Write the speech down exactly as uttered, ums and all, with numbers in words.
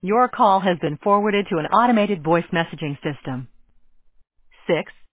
Your call has been forwarded to an automated voice messaging system. Six